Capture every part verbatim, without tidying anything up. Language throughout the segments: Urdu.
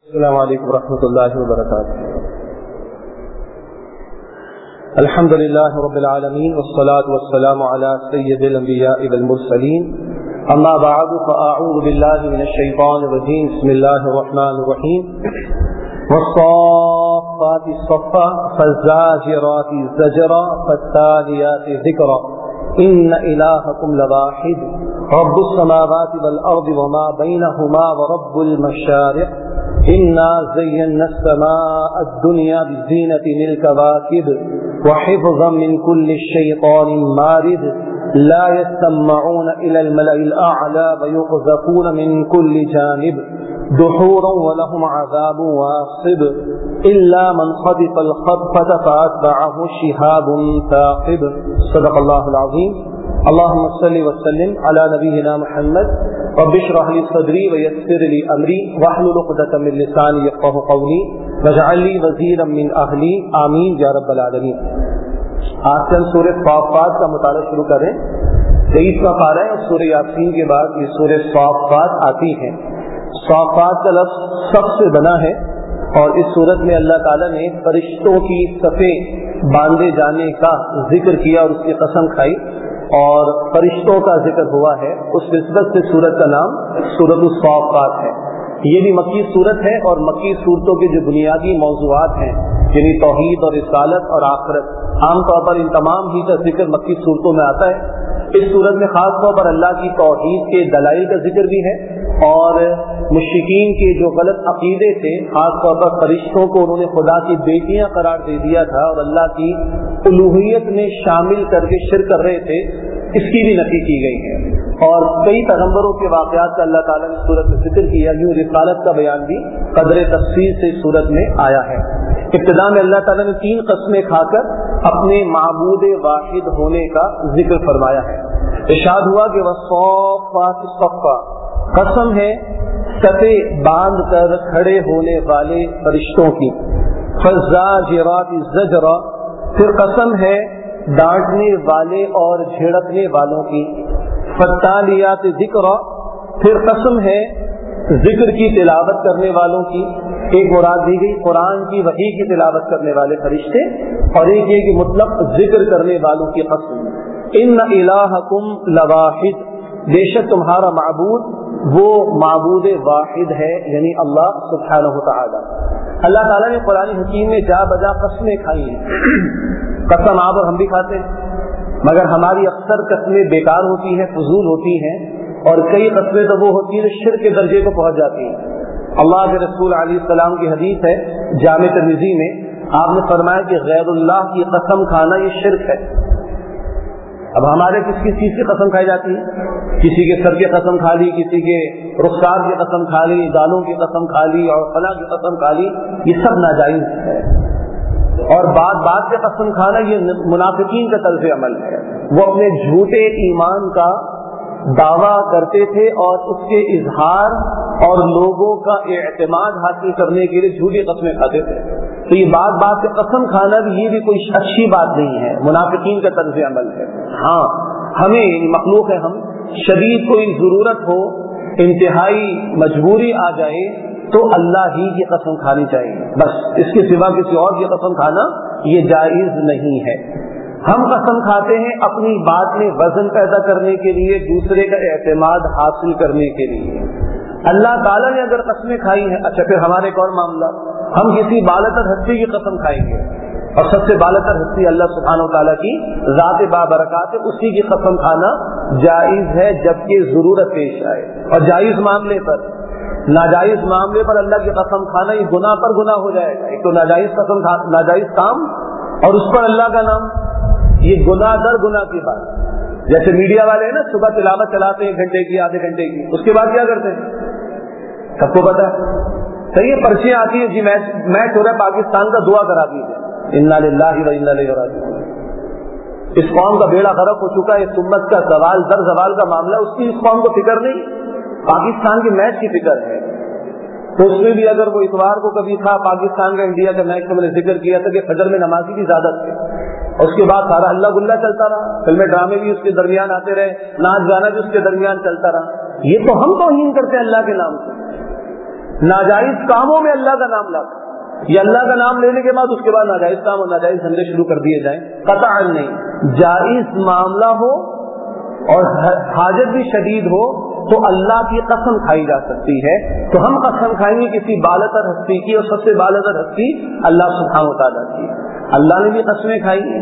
السلام علیکم ورحمۃ اللہ وبرکاتہ. الحمد للہ رب العالمین والصلاة والسلام علی سید الانبیاء والمرسلین. اما بعد فاعوذ باللہ من الشیطان الرجیم. بسم اللہ الرحمن الرحیم. والصافات صفا فالزاجرات زجرا فالتاليات ذکرا ان الہکم لواحد رب السماوات والارض وما بینہما ورب المشارق إنا زينا السماء الدنيا بزينة الكواكب وحفظا من كل الشيطان مارد لا يستمعون إلى الملأ الأعلى ويقذفون من كل جانب دحورا ولهم عذاب واصب إلا من خطف الخطفة فأتبعه شهاب ثاقب. صدق الله العظيم. اللهم صل وسلم على نبينا محمد رب اشرح لي صدري ويسر لي امري واحلل عقدة من لساني يفقهوا قولي واجعل لي وزيرا من اهلي آمين يا رب العالمين. آج سے ہم سورہ صافات کا مطالعہ شروع کریں. تیئیسواں پارہ ہے اور سورہ یاسین کے بعد یہ سورہ صافات آتی ہیں. صافات کا لفظ سب سے بنا ہے اور اس صورت میں اللہ تعالیٰ نے فرشتوں کی صفیں باندھے جانے کا ذکر کیا اور اس کی قسم کھائی اور فرشتوں کا ذکر ہوا ہے. اس نسبت سے سورت کا نام سورۃ الصافات ہے. یہ بھی مکی صورت ہے اور مکی صورتوں کے جو بنیادی موضوعات ہیں یعنی توحید اور رسالت اور آخرت، عام طور پر ان تمام ہی کا ذکر مکی صورتوں میں آتا ہے. اس صورت میں خاص طور پر اللہ کی توحید کے دلائل کا ذکر بھی ہے اور مشرکین کے جو غلط عقیدے تھے، خاص طور پر فرشتوں کو انہوں نے خدا کی بیٹیاں قرار دے دیا تھا اور اللہ کی الوہیت میں شامل کر کے شرک کر رہے تھے، اس کی بھی نفی کی گئی ہے. اور کئی پیغمبروں کے واقعات کا اللہ تعالیٰ نے سورت میں ذکر کیا. یوں رسالت کا بیان بھی قدر تفصیل سے سورت میں آیا ہے. ابتدا میں اللہ تعالیٰ نے تین قسمیں کھا کر اپنے معبود واحد ہونے کا ذکر فرمایا ہے. ارشاد ہوا کہ والصافات صفا، قسم ہے صفیں باندھ کر کھڑے ہونے والے فرشتوں کی. فالزاجرات زجرا، پھر قسم ہے ڈانٹنے والے اور جھڑکنے والوں کی. فالتالیات ذکرا، پھر قسم ہے ذکر کی تلاوت کرنے والوں کی. ایک مراد دی گئی قرآن کی وحی کی تلاوت کرنے والے فرشتے اور ایک یہ کہ مطلق ذکر کرنے والوں کی قسم. ان الہکم لواحد، بے شک تمہارا معبود وہ معبود واحد ہے یعنی اللہ سبحانہ وتعالی. اللہ تعالیٰ نے قرآن حکیم میں جا بجا قسمیں کھائی ہیں. قسم آپ اور ہم بھی کھاتے ہیں مگر ہماری اکثر قسمیں بیکار ہوتی ہیں، فضول ہوتی ہیں اور کئی قسمیں تو وہ ہوتی ہیں جو شرک کے درجے کو پہنچ جاتی ہیں. اللہ کے رسول علیہ السلام کی حدیث ہے جامع ترمذی میں، آپ نے فرمایا کہ غیر اللہ کی قسم کھانا یہ شرک ہے. اب ہمارے کس کس چیز کی قسم کھائی جاتی ہے؟ کسی کے سر کی قسم کھا لی، کسی کے رخسار کی قسم کھا لی، دانوں کی قسم کھا لی اور فلاں کی قسم کھا لی. یہ سب ناجائز ہے. اور بات بات سے قسم کھانا یہ منافقین کا طرز عمل ہے. وہ اپنے جھوٹے ایمان کا دعویٰ کرتے تھے اور اس کے اظہار اور لوگوں کا اعتماد حاصل کرنے کے لیے جھوٹی قسمیں کھاتے تھے. تو یہ بات بات سے قسم کھانا بھی یہ بھی کوئی اچھی بات نہیں ہے، منافقین کا طرز عمل ہے. ہاں ہمیں مخلوق ہے، ہم شدید کوئی ضرورت ہو، انتہائی مجبوری آ جائے تو اللہ ہی کی قسم کھانی چاہیے، بس اس کے سوا کسی اور کی قسم کھانا یہ جائز نہیں ہے. ہم قسم کھاتے ہیں اپنی بات میں وزن پیدا کرنے کے لیے، دوسرے کا اعتماد حاصل کرنے کے لیے. اللہ تعالیٰ نے اگر قسمیں کھائی ہیں، اچھا پھر ہمارے ایک اور معاملہ، ہم کسی بالاتر ہستی کی قسم کھائیں گے اور سب سے بالاتر ہستی اللہ سبحانہ وتعالیٰ کی ذات بابرکات ہے، اسی کی قسم کھانا جائز ہے جبکہ ضرورت پیش آئے. اور جائز معاملے پر، ناجائز معاملے پر اللہ کی قسم کھانا یہ گناہ پر گناہ ہو جائے گا. ایک تو ناجائز قسم کھا ناجائز کام اور اس پر اللہ کا نام، یہ گناہ در گناہ کی بات. جیسے میڈیا والے ہیں نا، صبح تلاوت چلاتے ہیں گھنٹے کی آدھے گھنٹے کی، اس کے بعد کیا کرتے ہیں سب کو پتا ہے. صحیح ہے، پرچیاں آتی ہیں جی میچ میچ ہو رہا ہے پاکستان کا، دعا کرا دیجیے انا للہ و انا الیہ راجعون. اس قوم کا بیڑا غرق ہو چکا ہے، اس امت کا زوال در زوال کا معاملہ، اس کی اس قوم کو فکر نہیں، پاکستان کے میچ کی فکر ہے. تو اس میں بھی اگر وہ اتوار کو کبھی تھا پاکستان کا انڈیا کا میچ کا میں نے ذکر کیا تھا کہ فجر میں نمازی بھی زیادہ تھے اور اس کے بعد سارا اللہ گلہ چلتا رہا، فلمیں ڈرامے بھی اس کے درمیان آتے رہے، ناچ گانا بھی اس کے درمیان چلتا رہا. یہ تو ہم توہین کرتے ہیں اللہ کے نام سے. ناجائز کاموں میں اللہ کا نام لا کر یا اللہ کا نام لینے کے بعد اس کے بعد ناجائز کام اور ناجائز دھندے شروع کر دیے جائیں، قطعا نہیں۔ جائز معاملہ ہو اور حاجت بھی شدید ہو تو اللہ کی قسم کھائی جا سکتی ہے، تو ہم قسم کھائیں گے کسی بالاتر ہستی کی، اور سب سے بالاتر ہستی اللہ سبحانہ وتعالیٰ کی۔ اللہ نے بھی قسمیں کھائی ہیں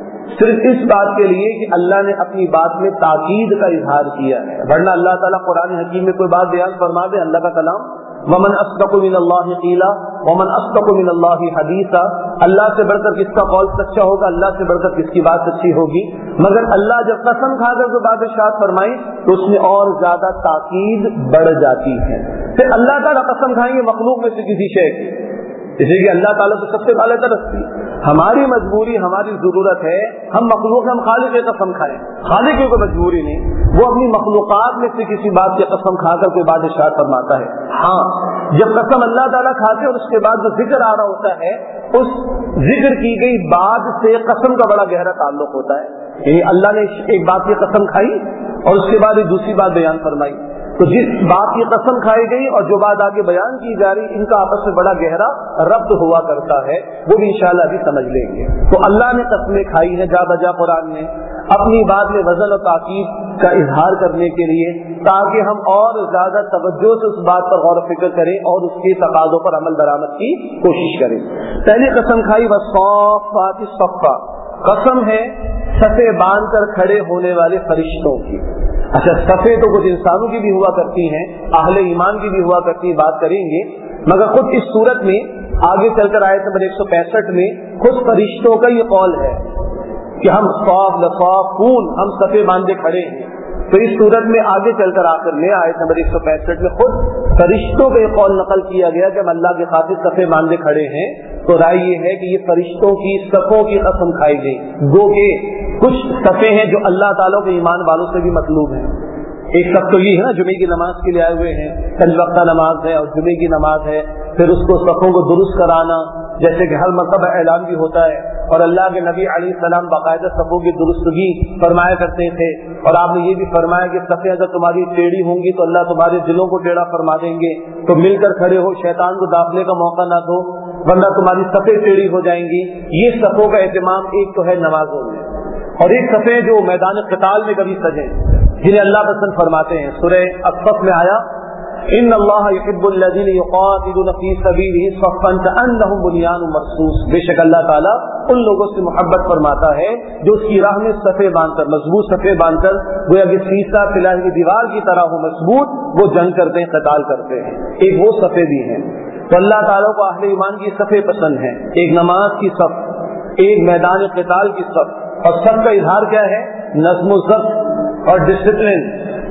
صرف اس بات کے لیے کہ اللہ نے اپنی بات میں تاکید کا اظہار کیا ہے، ورنہ اللہ تعالیٰ قرآن حکیم میں کوئی بات بیان فرما دے، اللہ کا کلام ومن اصدق من اللہ قیلا ومن اصدق من اللہ حدیثا، اللہ سے بڑھ کر کس کا قول سچا ہوگا، اللہ سے بڑھ کر کس کی بات سچی ہوگی۔ مگر اللہ جب قسم کھا کر کوئی بات ارشاد فرمائی تو اس میں اور زیادہ تاکید بڑھ جاتی ہے۔ پھر اللہ تعالیٰ قسم کھائیں گے مخلوق میں سے کسی شے کی، جیسے کہ اللہ تعالیٰ تو سب سے بالاتر ہستی، ہماری مجبوری ہماری ضرورت ہے ہم مخلوق ہم خالق کی قسم کھائیں، خالق کی کوئی مجبوری نہیں، وہ اپنی مخلوقات میں سے کسی بات کی قسم کھا کر کوئی بات ارشاد فرماتا ہے۔ ہاں جب قسم اللہ تعالیٰ کھاتے اور اس کے بعد جو ذکر آ رہا ہوتا ہے اس ذکر کی گئی بات سے قسم کا بڑا گہرا تعلق ہوتا ہے، یعنی اللہ نے ایک بات کی قسم کھائی اور اس کے بعد ایک دوسری بات بیان فرمائی، تو جس بات کی قسم کھائی گئی اور جو بات آگے بیان کی جا رہی ان کا آپس میں بڑا گہرا ربط ہوا کرتا ہے، وہ بھی انشاءاللہ بھی سمجھ لیں گے۔ تو اللہ نے قسمیں کھائی ہیں جا بجا قرآن میں اپنی بات میں وزن و تاکید کا اظہار کرنے کے لیے، تاکہ ہم اور زیادہ توجہ سے اس بات پر غور و فکر کریں اور اس کے تقاضوں پر عمل درآمد کی کوشش کریں۔ پہلی قسم کھائی والصافات صفا، قسم ہے صفے باندھ کر کھڑے ہونے والے فرشتوں کی۔ اچھا صفے تو کچھ انسانوں کی بھی ہوا کرتی ہیں، اہل ایمان کی بھی ہوا کرتی ہیں، بات کریں گے، مگر خود اس صورت میں آگے چل کر آیت نمبر ایک سو پینسٹھ میں خود فرشتوں کا یہ قول ہے کہ ہم صاف لصافون، ہم صفے باندھے کھڑے ہیں۔ تو اس صورت میں آگے چل کر آخر میں آیت نمبر ایک سو پینسٹھ میں خود فرشتوں کا یہ قول نقل کیا گیا کہ ہم اللہ کے خاطر صفے باندھے کھڑے ہیں، تو رائے یہ ہے کہ یہ فرشتوں کی صفوں کی قسم کھائی گئی، گو کہ کچھ صفے ہیں جو اللہ تعالیٰ کے ایمان والوں سے بھی مطلوب ہیں۔ ایک صف تو یہ ہے نا جمعے کی نماز کے لیے آئے ہوئے ہیں، پنج وقتہ نماز ہے اور جمعے کی نماز ہے، پھر اس کو صفوں کو درست کرانا جیسے کہ ہر مرتبہ اعلان بھی ہوتا ہے، اور اللہ کے نبی علیہ السلام باقاعدہ صفوں کی درستگی فرمایا کرتے تھے، اور آپ نے یہ بھی فرمایا کہ صفیں اگر تمہاری ٹیڑھی ہوں گی تو اللہ تمہارے دلوں کو ٹیڑھا فرما دیں گے، تو مل کر کھڑے ہو، شیطان کو داخلے کا موقع نہ دو ورنہ تمہاری صفیں ٹیڑھی ہو جائیں گی۔ یہ صفوں کا اہتمام ایک تو ہے نمازوں میں، اور ایک صفیں جو میدان قتال میں کبھی سجیں جنہیں اللہ پسند فرماتے ہیں۔ سورہ الصف میں آیا ان اللہ یحب الذین یقاتلون فی سبیلہ صفا کأنہم بنیان مرصوص، بے شک اللہ تعالیٰ ان لوگوں سے محبت فرماتا ہے جو اس کی راہ میں صفے باندھ کر، مضبوط صفے باندھ کر، گویا کہ سیسا فلال کی دیوار کی طرح ہو مضبوط، وہ جنگ کرتے ہیں، قتال کرتے ہیں۔ ایک وہ صفے بھی ہیں، تو اللہ تعالیٰ کو اہل ایمان کی صفے پسند ہیں، ایک نماز کی صف، ایک میدان قتال کی صف، اور سب کا اظہار کیا ہے؟ نظم و ضبط اور ڈسپلن۔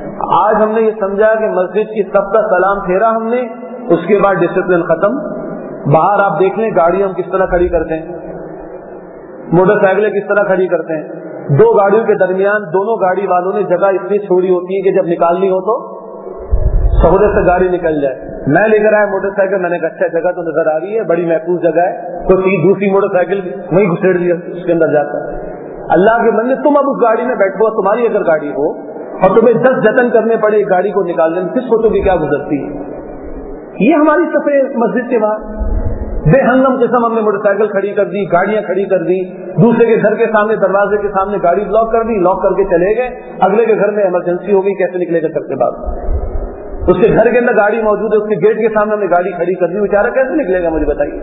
آج ہم نے یہ سمجھا کہ مسجد کی صف کا سلام پھیرا ہم نے، اس کے بعد ڈسپلن ختم۔ باہر آپ دیکھ لیں گاڑی ہم کس طرح کھڑی کرتے ہیں، موٹر سائیکلیں کس طرح کھڑی کرتے ہیں، دو گاڑیوں کے درمیان دونوں گاڑی والوں نے جگہ اتنی چھوڑی ہوتی ہے کہ جب نکالنی ہو تو سہولت سے گاڑی نکل جائے۔ میں لے کر آیا موٹر سائیکل، میں نے کہا اچھا جگہ تو نظر آ رہی ہے، بڑی محفوظ جگہ ہے، تو دوسری موٹر سائیکل وہیں گھسیڑ دیا اس کے اندر جاتا ہے۔ اللہ کے بندے تم اب اس گاڑی میں بیٹھو، تمہاری اگر گاڑی ہو اور تمہیں دس جتن کرنے پڑے ایک گاڑی کو نکالنے میں، کس فوٹو کی کیا گزرتی ہے؟ یہ ہماری صفے مسجد کے بعد بے ہنگم قسم ہم نے موٹر سائیکل کھڑی کر دی، گاڑیاں کھڑی کر دی، دوسرے کے گھر کے سامنے دروازے کے سامنے گاڑی بلاک کر دی، لاک کر کے چلے گئے، اگلے کے گھر میں ایمرجنسی ہو گئی، کیسے نکلے گا گھر کے بعد؟ اس کے گھر کے اندر گاڑی موجود ہے، اس کے گیٹ کے سامنے ہم نے گاڑی کھڑی کر دی، بیچارہ کیسے نکلے گا مجھے بتائیے؟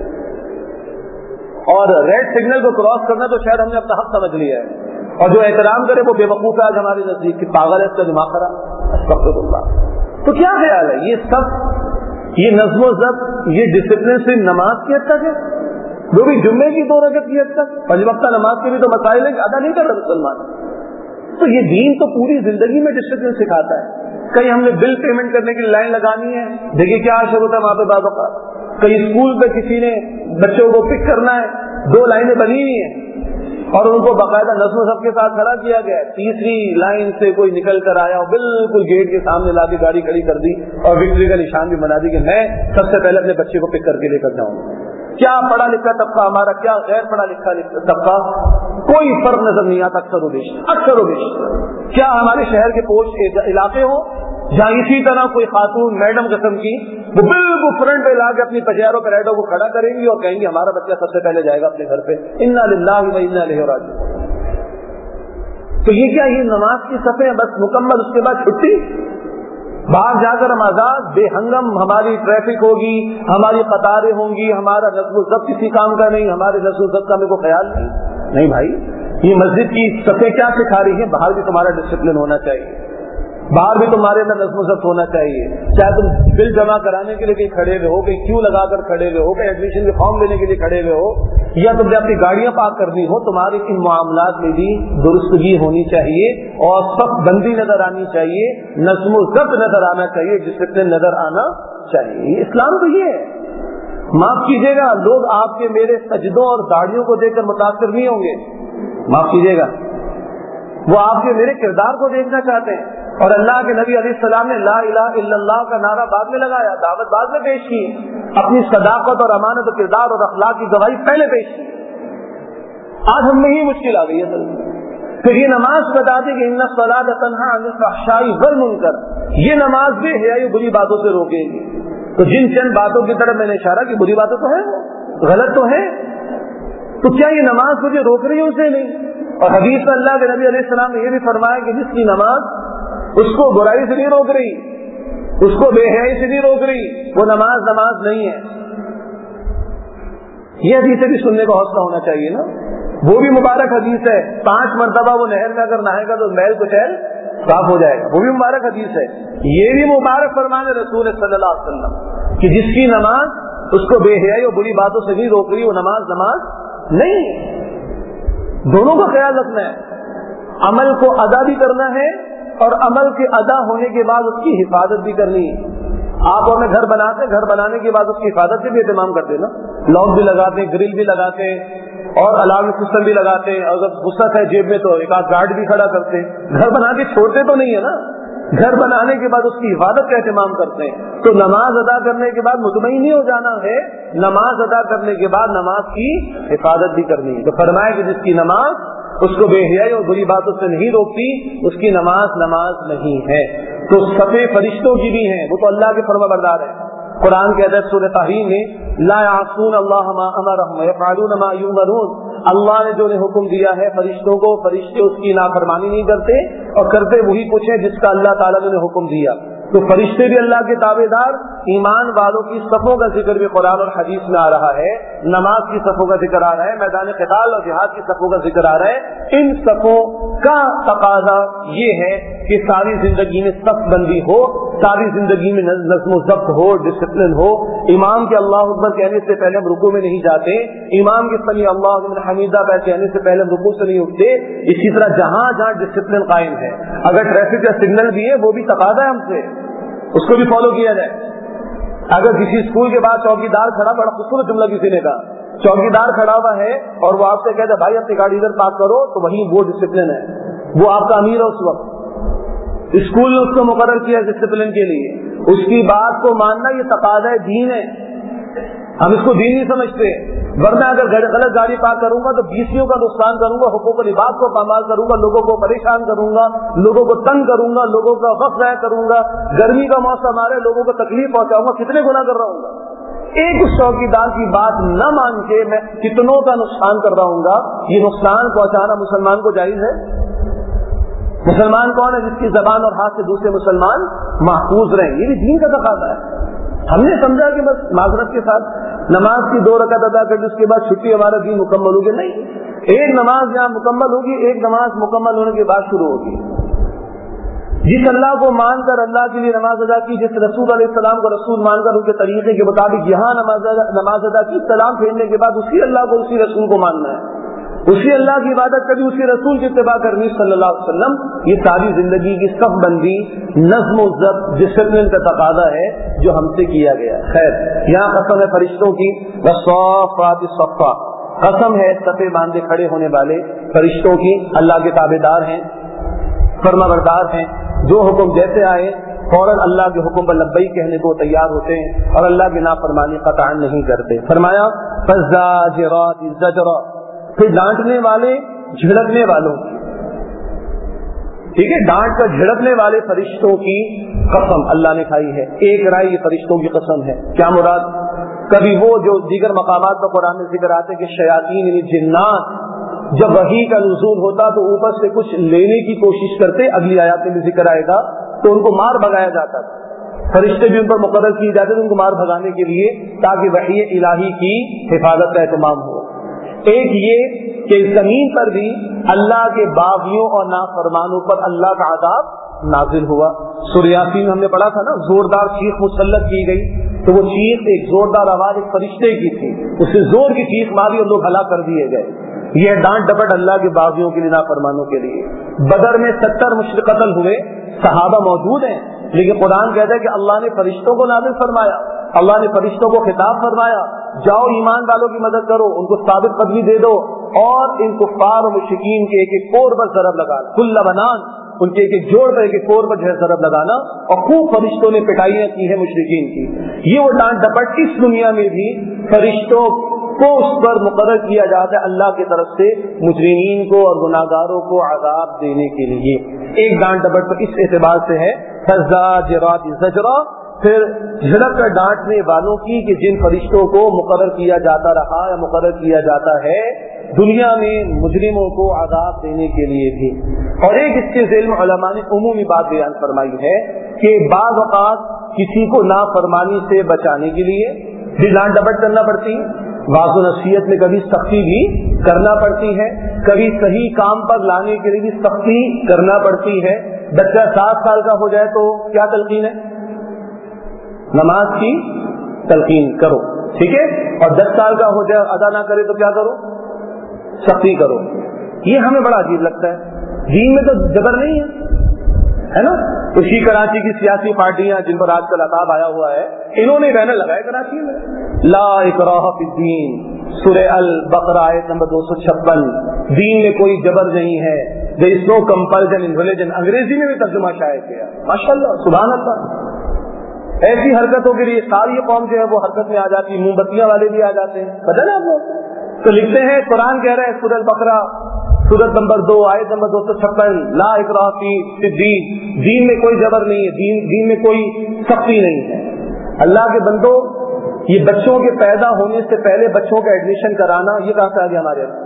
اور ریڈ سگنل کو کراس کرنا تو شاید ہم نے اپنا حق سمجھ لیا ہے، اور جو احترام کرے وہ بے وقوف ہے آج ہمارے نزدیک کہ پاگل ہے، اس کا دماغ خراب۔ تو کیا خیال ہے یہ سب، یہ نظم و ضبط، یہ ڈسپلن سے نماز کی حد تک ہے، وہ بھی جمعے کی دو رکعت کی حد تک، پنج وقتہ نماز کے بھی تو مسائل ہیں ادا نہیں کر رہا مسلمان۔ تو یہ دین تو پوری زندگی میں ڈسپلن سکھاتا ہے۔ کہیں ہم نے بل پیمنٹ کرنے کی لائن لگانی ہے، دیکھیے کیا اشر ہوتا ہے وہاں پہ بعض اوقات، کہیں اسکول پہ کسی نے بچوں کو پک کرنا ہے، دو لائنیں بنی ہوئی ہیں اور ان کو باقاعدہ نظم و ضبط کے ساتھ کھڑا کیا گیا، تیسری لائن سے کوئی نکل کر آیا اور بالکل گیٹ کے سامنے لا کے گاڑی کھڑی کر دی اور وکٹری کا نشان بھی بنا دی کہ میں سب سے پہلے اپنے بچے کو پک کر کے لے کر جاؤں۔ کیا پڑھا لکھا طبقہ ہمارا، کیا غیر پڑھا لکھا طبقہ، کوئی فرق نظر نہیں آتا، اکثر و بیشتر اکثر و بیشتر کیا ہمارے شہر کے پوش علاقے ہوں جہاں اسی طرح کوئی خاتون میڈم قسم کی وہ بالکل فرنٹ پہ لا کے اپنی پجیروں پیراڈوں کو کھڑا کریں گی اور کہیں گی ہمارا بچہ سب سے پہلے جائے گا اپنے گھر پہ، انا للہ و انا الیہ راجعون۔ تو یہ کیا، یہ نماز کی صفیں بس مکمل، اس کے بعد چھٹی، باہر جا کر ہم آزاد بے ہنگم، ہماری ٹریفک ہوگی، ہماری قطاریں ہوں گی، ہمارا نظم و ضبط کسی کام کا نہیں، ہمارے نظم و ضبط کا میرے کو خیال نہیں۔ نہیں بھائی، یہ مسجد کی صفیں کیا سکھا رہی ہیں؟ باہر بھی تمہارا ڈسپلن ہونا چاہیے، باہر بھی تمہارے اندر نظم و ضبط ہونا چاہیے، چاہے تم بل جمع کرانے کے لیے کہیں کھڑے ہوئے ہو، کہیں کیوں لگا کر کھڑے ہوئے ہو، کہیں ایڈمیشن کے فارم لینے کے لیے کھڑے ہوئے ہو، یا تم نے اپنی گاڑیاں پارک کرنی ہو، تمہارے ان معاملات میں بھی درستگی ہونی چاہیے اور سخت بندی نظر آنی چاہیے، نظم و ضبط نظر آنا چاہیے، ڈسپلن نظر آنا چاہیے۔ اسلام تو یہ ہے۔ معاف کیجیے گا، لوگ آپ کے میرے سجدوں اور داڑھیوں کو دیکھ کر متاثر نہیں ہوں گے، معاف کیجیے گا، وہ آپ کے میرے کردار کو دیکھنا چاہتے ہیں۔ اور اللہ کے نبی علیہ السلام نے لا الہ الا اللہ کا نعرہ بعد میں لگایا، دعوت بعد میں پیش کی، اپنی صداقت اور امانت و کردار اور اخلاق کی گواہی پہلے پیش کی۔ آج ہم میں ہی مشکل آ گئی ہے۔ پھر یہ نماز بتا دی کہ ان الصلاۃ تنہی عن الفحشاء والمنکر، یہ نماز بے حیائی بری باتوں سے روکے گی۔ تو جن چند باتوں کی طرف میں نے اشارہ کی، بری باتیں تو ہیں، غلط تو ہیں، تو کیا یہ نماز مجھے روک رہی ہے؟ اسے نہیں۔ اور حدیث میں اللہ کے نبی علیہ السلام نے یہ بھی فرمایا کہ جس کی نماز اس کو برائی سے نہیں روک رہی، اس کو بے حیائی سے نہیں روک رہی، وہ نماز نماز نہیں ہے۔ یہ حدیثیں بھی سننے کا حوصلہ ہونا چاہیے نا، وہ بھی مبارک حدیث ہے، پانچ مرتبہ وہ نہر میں اگر نہائے گا تو میل کچیل صاف ہو جائے گا، وہ بھی مبارک حدیث ہے۔ یہ بھی مبارک فرمان رسول صلی اللہ علیہ وسلم کہ جس کی نماز اس کو بے حیائی اور بری باتوں سے نہیں روک رہی، وہ نماز نماز نہیں ہے۔ دونوں کا خیال رکھنا ہے، عمل کو ادا بھی کرنا ہے اور عمل کے ادا ہونے کے بعد اس کی حفاظت بھی کرنی ہے۔ آپ اور میں گھر بناتے ہیں، گھر بنانے کے بعد اس کی حفاظت سے بھی اہتمام کرتے ہیں نا، لاک بھی لگاتے ہیں، گرل بھی لگاتے ہیں اور الارم سسٹم بھی لگاتے ہیں، اگر وسعت ہے جیب میں تو ایک آدھ گارڈ بھی کھڑا کرتے ہیں۔ گھر بنا کے چھوڑتے تو نہیں ہے نا، گھر بنانے کے بعد اس کی حفاظت کا اہتمام کرتے ہیں۔ تو نماز ادا کرنے کے بعد مطمئن نہیں ہو جانا ہے، نماز ادا کرنے کے بعد نماز کی حفاظت بھی کرنی ہے۔ تو فرمایا کہ جس کی نماز اس کو بے حیائی اور بری باتوں سے نہیں روکتی، اس کی نماز نماز نہیں ہے۔ تو صفیں فرشتوں کی بھی ہیں، وہ تو اللہ کے فرما بردار ہیں۔ قرآن کے حدیث سورہ تحریم میں لا یعصون اللہ ما امرهم ویفعلون ما یؤمرون، اللہ نے جو نے حکم دیا ہے فرشتوں کو، فرشتے اس کی نافرمانی نہیں کرتے اور کرتے وہی کچھ ہے جس کا اللہ تعالیٰ نے حکم دیا۔ تو فرشتے بھی اللہ کے تابع دار، ایمان والوں کی صفوں کا ذکر بھی قرآن اور حدیث میں آ رہا ہے، نماز کی صفوں کا ذکر آ رہا ہے، میدان قتال اور جہاد کی صفوں کا ذکر آ رہا ہے۔ ان صفوں کا تقاضا یہ ہے کہ ساری زندگی میں صف بندی ہو، ساری زندگی میں نظم و ضبط ہو، ڈسپلن ہو۔ امام کے اللہ اکبر کہنے سے پہلے ہم رکوع میں نہیں جاتے، امام کے سمیع اللہ لمن حمیدہ کہنے سے پہلے ہم رکوع سے نہیں اٹھتے۔ اسی طرح جہاں جہاں ڈسپلن قائم ہے، اگر ٹریفک کا سگنل بھی ہے وہ بھی تقاضا ہے ہم سے، اس کو بھی فالو کیا جائے۔ اگر کسی اسکول کے بعد چوکی دار کھڑا، بڑا خوبصورت جملہ کسی نے کہا، چوکی دار کھڑا ہوا ہے اور وہ آپ سے کہتا ہے بھائی اپنی گاڑی ادھر پارک کرو، تو وہی وہ ڈسپلن ہے، وہ آپ کا امیر ہے اس وقت، اسکول نے اس کو مقرر کیا ڈسپلن کے لیے، اس کی بات کو ماننا یہ تقاضا دین ہے۔ ہم اس کو دین نہیں سمجھتے، ورنہ اگر غلط گاڑی پارک کروں گا تو بیسیوں کا نقصان کروں گا، حقوق العباد کو پامال کروں گا، لوگوں کو پریشان کروں گا، لوگوں کو تنگ کروں گا، لوگوں کا وقت ضائع کروں گا، گرمی کا موسم آ رہا ہے لوگوں کو تکلیف پہنچاؤں گا، کتنے گناہ کر رہا ہوں گا۔ ایک اس چوکیدار کی بات نہ مان کے میں کتنوں کا نقصان کر رہا ہوں گا۔ یہ نقصان پہنچانا مسلمان کو جائز ہے؟ مسلمان کون ہے؟ جس کی زبان اور ہاتھ سے دوسرے مسلمان محفوظ رہیں، یہ بھی دین کا تقاضا ہے۔ ہم نے سمجھا کہ بس معذرت کے ساتھ نماز کی دو رکعت ادا کر اس کے بعد چھٹی ہمارا دین مکمل ہوگی، نہیں، ایک نماز یہاں مکمل ہوگی، ایک نماز مکمل ہونے کے بعد شروع ہوگی۔ جس اللہ کو مان کر اللہ کے لیے نماز ادا کی، جس رسول علیہ السلام کو رسول مان کر ان کے طریقے کے مطابق یہاں نماز نماز ادا کی، سلام پھیرنے کے بعد اسی اللہ کو اسی رسول کو ماننا ہے، اسی اللہ کی عبادت کبھی اسی رسول کی اتباع کرنی صلی اللہ علیہ وسلم۔ یہ ساری زندگی کی صف بندی، نظم و ضبط، ڈسپلن کا تقاضا ہے جو ہم سے کیا گیا۔ خیر، یہاں قسم ہے فرشتوں کی، والصافات صفا، قسم ہے صفے باندھے کھڑے ہونے والے فرشتوں کی، اللہ کے تابع دار ہیں، فرما بردار ہیں، جو حکم جیسے آئے فوراً اللہ کے حکم پر لبیک کہنے کو تیار ہوتے ہیں اور اللہ کی نافرمانی قطعا نہیں کرتے۔ فرمایا فالزاجرات زجرا، پھر ڈانٹنے والے، جھڑکنے والوں، ٹھیک ہے، ڈانٹ کر جھڑکنے والے فرشتوں کی قسم اللہ نے کھائی ہے، ایک رائے یہ فرشتوں کی قسم ہے۔ کیا مراد؟ کبھی وہ جو دیگر مقامات پر قرآن میں ذکر آتے کہ شیاطین یعنی جنات جب وحی کا نزول ہوتا تو اوپر سے کچھ لینے کی کوشش کرتے، اگلی آیات میں ذکر آئے گا، تو ان کو مار بھگایا جاتا تھا، فرشتے بھی ان پر مقرر کیے جاتے تھے ان کو مار بھگانے کے لیے، تاکہ وحی الہی کی حفاظت کا اہتمام ہو۔ ایک یہ کہ زمین پر بھی اللہ کے باغیوں اور نافرمانوں پر اللہ کا عذاب نازل ہوا۔ سورہ یاسین ہم نے پڑھا تھا نا، زوردار چیخ مسلط کی گئی، تو وہ چیخ ایک زوردار آواز ایک فرشتے کی تھی، اس سے زور کی چیخ ماری اور لوگ ہلاک کر دیے گئے۔ یہ ڈانٹ ڈپٹ اللہ کے باغیوں کے لیے، نافرمانوں کے لیے۔ بدر میں ستر مشرک قتل ہوئے، صحابہ موجود ہیں، لیکن قرآن کہتا ہے کہ اللہ نے فرشتوں کو نازل فرمایا، اللہ نے فرشتوں کو خطاب فرمایا، جاؤ ایمان والوں کی مدد کرو، ان کو ثابت قدمی دے دو، اور ان کفار و مشرکین کے ایک ایک کور پر ضرب لگانا، کل بنان، ان کے ایک ایک جوڑ پر ایک ایک کور پر جو ہے ضرب لگانا، اور خوب فرشتوں نے پٹائیاں کی ہیں مشرکین کی۔ یہ وہ ڈانٹ ڈپٹ اس دنیا میں بھی فرشتوں کو اس پر مقرر کیا جاتا ہے اللہ کی طرف سے مجرمین کو اور گناہگاروں کو عذاب دینے کے لیے۔ ایک ڈانٹ ڈپٹ تو اس اعتبار سے ہے فزاجرات زجرا، پھر جھڑک کر ڈانٹنے والوں کی کہ جن فرشتوں کو مقرر کیا جاتا رہا یا مقرر کیا جاتا ہے دنیا میں مجرموں کو عذاب دینے کے لیے بھی۔ اور ایک اس کے ذیل میں علماء نے عمومی بات بیان فرمائی ہے کہ بعض اوقات کسی کو نافرمانی سے بچانے کے لیے بھی ڈانٹ ڈپٹ کرنا پڑتی، واضح و نصیحت میں کبھی سختی بھی کرنا پڑتی ہے، کبھی صحیح کام پر لانے کے لیے بھی سختی کرنا پڑتی ہے۔ بچہ سات سال کا ہو جائے تو کیا تلقین ہے؟ نماز کی تلقین کرو، ٹھیک ہے، اور دس سال کا ہو جائے ادا نہ کرے تو کیا کرو؟ سختی کرو۔ یہ ہمیں بڑا عجیب لگتا ہے، دین میں تو جبر نہیں ہے، ہے نا؟ اسی کراچی کی سیاسی پارٹیاں جن پر آج کل عذاب آیا ہوا ہے، انہوں نے بینر لگائے کراچی میں لا اکراہ فی الدین، سورہ البقرہ آیت نمبر دو سو چھپن، دین میں کوئی جبر نہیں ہے، there is no compulsion in religion، انگریزی میں بھی ترجمہ شائع کیا، ماشاءاللہ سبحان اللہ۔ ایسی حرکتوں کے لیے ساری قوم جو ہے وہ حرکت میں آ جاتی، موم بتیاں والے بھی آ جاتے ہیں، پتہ نا آپ لوگ تو لکھتے ہیں قرآن کہہ رہے ہیں سورہ البقرہ سورت نمبر دو آیت نمبر دو سو چھپن، لا اکراہ فی الدین، دین میں کوئی جبر نہیں ہے، دین دین میں کوئی سختی نہیں ہے۔ اللہ کے بندو، یہ بچوں کے پیدا ہونے سے پہلے بچوں کا ایڈمیشن کرانا یہ کہاں سے آ گیا ہمارے یہاں؟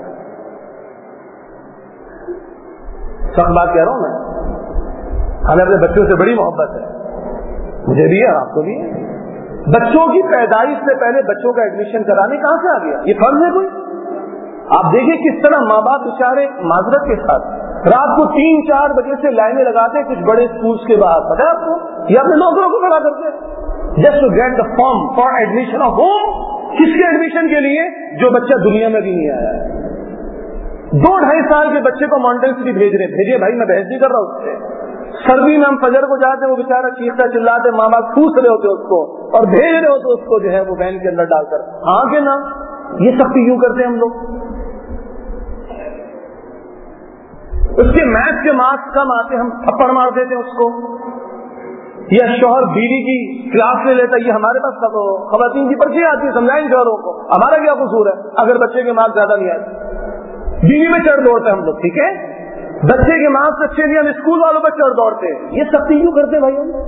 سخت بات کہہ رہا ہوں میں، ہمیں اپنے بچوں سے بڑی محبت ہے، مجھے بھی ہے آپ کو بھی ہے۔ بچوں کی پیدائش سے پہلے بچوں کا ایڈمیشن کرانے کہاں سے آ گیا؟ یہ فرض ہے کوئی؟ آپ دیکھیں کس طرح ماں باپ بیچارے معذرت کے ساتھ رات کو تین چار بجے سے لائنیں لگاتے کچھ بڑے اسکولس کے بعد، پتہ ہے آپ کو، یہ اپنے نوکروں کو کھڑا کرتے just to get the form for admission of home. کس کے ایڈمیشن کے لیے؟ جو بچہ دنیا میں بھی نہیں آیا ہے۔ دو ڈھائی سال کے بچے کو مانٹیسری بھیج رہے، بھیجیے بھائی، میں بحث نہیں کر رہا اس سے۔ سردی میں ہم فجر کو جاتے ہیں، وہ بیچارہ چیختا چلاتے، ماں باپ ٹھوس رہے ہوتے اس کو اور بھیج رہے ہوتے اس کو جو ہے وہ وین کے اندر ڈال کر، ہاں کہ نا؟ یہ سختی کیوں کرتے ہیں ہم لوگ؟ اس کے میتھ کے مارکس کم آتے، ہم تھپڑ مار دیتے ہیں اس کو، یا شوہر بیوی کی کلاس لے لیتا، یہ ہمارے پاس خواتین کی پرچی آتی ہے، سمجھائیں شوہروں کو ہمارا کیا قصور ہے اگر بچے کے مارکس زیادہ نہیں آتے؟ بیوی میں چڑھ دوڑتے ہم لوگ، ٹھیک ہے، بچے کے مارکس اچھے نہیں، ہم اسکول والوں پر چڑھ دوڑتے ہیں۔ یہ سختی کیوں کرتے بھائی؟ ہم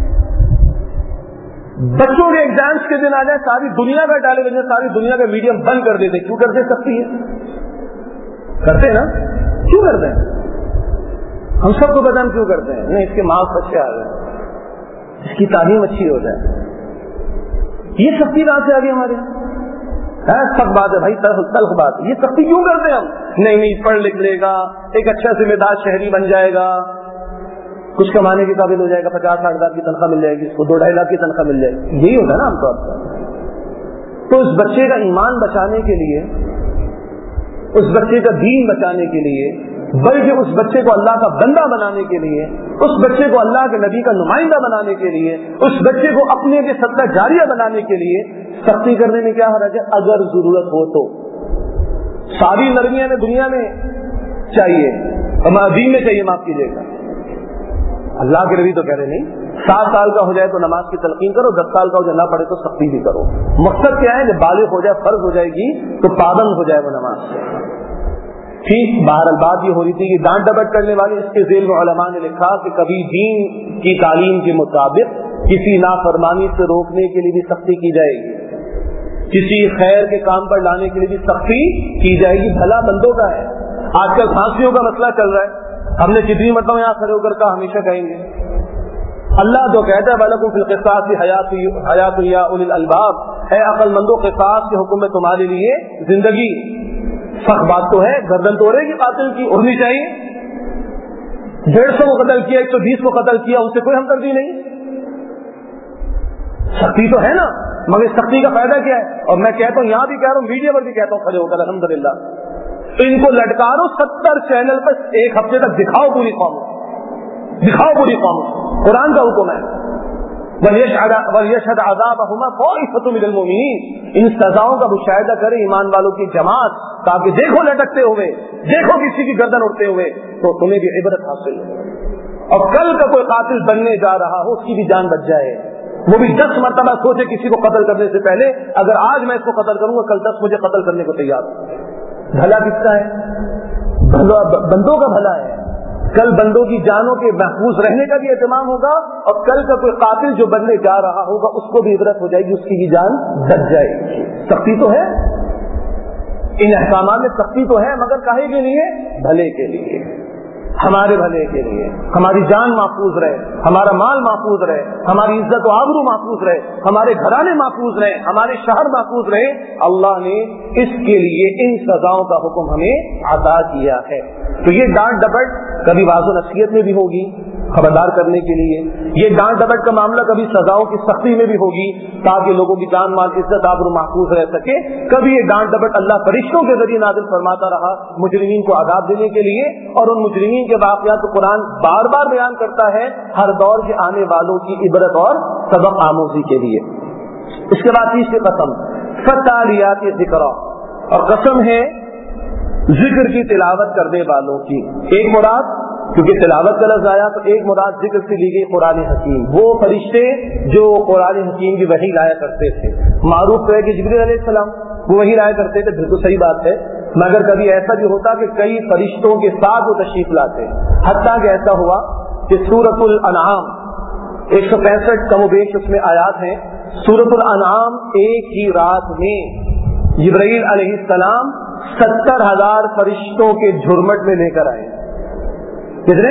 بچوں کے ایگزامس کے دن آ جائے، ساری دنیا کا ٹیلی ویژن، ساری دنیا کا میڈیم بند کر دیتے، کیوں کرتے سختی ہے؟ کرتے ہیں نا، کیوں کرتے ہیں؟ ہم سب کو پتہ ہم کیوں کرتے ہیں، نہیں اس کے مارکس اچھے آ جائیں، اس کی تعلیم اچھی ہو جائے۔ یہ سختی کہاں سے آ گئی ہمارے یہاں؟ سخت بات ہے بھائی، تلخ بات ہے، یہ سختی کیوں کرتے ہیں ہم؟ نہیں نہیں پڑھ لکھ لے گا، ایک اچھا ذمہ دار شہری بن جائے گا، کچھ کمانے کے قابل ہو جائے گا، پچاس لاکھ ہزار کی تنخواہ مل جائے گی اس کو، دو ڈھائی لاکھ کی تنخواہ مل جائے گی، یہی ہوتا ہے نا عام طور پر۔ تو اس بچے کا ایمان بچانے کے لیے، اس بچے کا دین بچانے کے لیے، بلکہ اس بچے کو اللہ کا بندہ بنانے کے لیے، اس بچے کو اللہ کے نبی کا نمائندہ بنانے کے لیے، اس بچے کو اپنے کے صدقہ جاریہ بنانے کے لیے سختی کرنے میں کیا حرج ہے؟ اگر ضرورت ہو تو۔ ساری نرمیاں میں دنیا میں چاہیے، ہمارے دین میں چاہیے، معاف کیجیے گا، اللہ کے نبی تو کہہ رہے نہیں، سات سال کا ہو جائے تو نماز کی تلقین کرو، دس سال کا ہو جائے نہ پڑھے تو سختی بھی کرو۔ مقصد کیا ہے؟ جب بالغ ہو جائے، فرض ہو جائے گی تو پابند ہو جائے وہ نماز سے۔ ٹھیک، بہرحال بات یہ ہو رہی تھی کہ ڈانٹ ڈپٹ کرنے والے اس کے ذیل میں علماء نے لکھا کہ کبھی دین کی تعلیم کے مطابق کسی نافرمانی سے روکنے کے لیے بھی سختی کی جائے گی، کسی خیر کے کام پر لانے کے لیے بھی سختی کی جائے گی، بھلا بندوں کا ہے۔ آج کل پھانسیوں کا مسئلہ چل رہا ہے، ہم نے کتنی مطلب یہاں کھڑے ہو کر کہا، ہمیشہ کہیں گے اللہ تو کہتا ہے وَلَكُمْ فِي الْقِصَاصِ حَيَاتٌ يَا أُولِي الْأَلْبَابِ، اے عقل مندوں قصاص کے حکم میں تمہارے لیے زندگی۔ سخت بات تو ہے، گردن توڑے گی قاتل کی اڑنی چاہیے۔ ڈیڑھ سو کو قتل کیا، ایک سو بیس کو قتل کیا، اس سے کوئی ہمدردی نہیں، سختی تو ہے نا، مگر سختی کا فائدہ کیا ہے؟ اور میں کہتا ہوں، یہاں بھی کہہ رہا ہوں، میڈیا پر بھی کہتا ہوں کھڑے ہو کر الحمدللہ، ان کو لٹکارو ستر چینل پر ایک ہفتے تک دکھاؤ پوری قوم، دکھاؤ پوری قوم، قرآن کا حکم ہے وَلْيَشْهَدْ عَذَابَهُمَا طَائِفَةٌ مِنَ الْمُؤْمِنِينَ، ان سزاؤں کا مشاہدہ کرے ایمان والوں کی جماعت، تاکہ دیکھو لٹکتے ہوئے، دیکھو کسی کی گردن اڑتے ہوئے، تو تمہیں بھی عبرت حاصل ہو، اور کل کا کوئی قاتل بننے جا رہا ہو اس کی بھی جان بچ جائے، وہ بھی دس مرتبہ سوچے کسی کو قتل کرنے سے پہلے، اگر آج میں اس کو قتل کروں گا کل دس مجھے قتل کرنے کو تیار ہو۔ بھلا کس کا ہے؟ بندوں کا بھلا ہے، کل بندوں کی جانوں کے محفوظ رہنے کا بھی اہتمام ہوگا، اور کل کا کوئی قاتل جو بننے جا رہا ہوگا اس کو بھی عبرت ہو جائے گی، اس کی بھی جان بچ جائے گی۔ سختی تو ہے، ان احکامات میں سختی تو ہے، مگر کاہے کے لیے؟ بھلے کے لیے، ہمارے بھلے کے لیے، ہماری جان محفوظ رہے، ہمارا مال محفوظ رہے، ہماری عزت و آبرو محفوظ رہے، ہمارے گھرانے محفوظ رہے، ہمارے شہر محفوظ رہے۔ اللہ نے اس کے لیے ان سزاؤں کا حکم ہمیں عطا کیا ہے۔ تو یہ ڈانٹ ڈپٹ کبھی واضح و نصیحت میں بھی ہوگی خبردار کرنے کے لیے، یہ ڈانٹ ڈپٹ کا معاملہ کبھی سزاؤں کی سختی میں بھی ہوگی تاکہ لوگوں کی جان مال عزت آبرو محفوظ رہ سکے، کبھی یہ ڈانٹ ڈپٹ اللہ فرشتوں کے ذریعے نازل فرماتا رہا مجرمین کو عذاب دینے کے لیے، اور ان مجرمین کے واقعات کو قرآن بار بار بیان کرتا ہے ہر دور کے آنے والوں کی عبرت اور سبق آموزی کے لیے۔ اس کے بعد تیسری قسم فالتالیات ذکرا، اور قسم ہے ذکر کی تلاوت کرنے والوں کی۔ ایک مراد، کیونکہ تلاوت کا لفظ آیا تو ایک مراد ذکر سے لی گئی قرآن حکیم، وہ فرشتے جو قرآن حکیم کی وحی لایا کرتے تھے۔ معروف ہے کہ جبریل علیہ السلام وہ وحی لایا کرتے تھے، بالکل صحیح بات ہے، مگر کبھی ایسا بھی ہوتا کہ کئی فرشتوں کے ساتھ وہ تشریف لاتے، حتیٰ کہ ایسا ہوا کہ سورۃ الانعام ایک سو پینسٹھ کم و بیش اس میں آیات ہیں، سورۃ الانعام ایک ہی رات میں جبرائیل علیہ السلام ستر ہزار فرشتوں کے جھرمٹ میں لے کر آئے۔ کتنے؟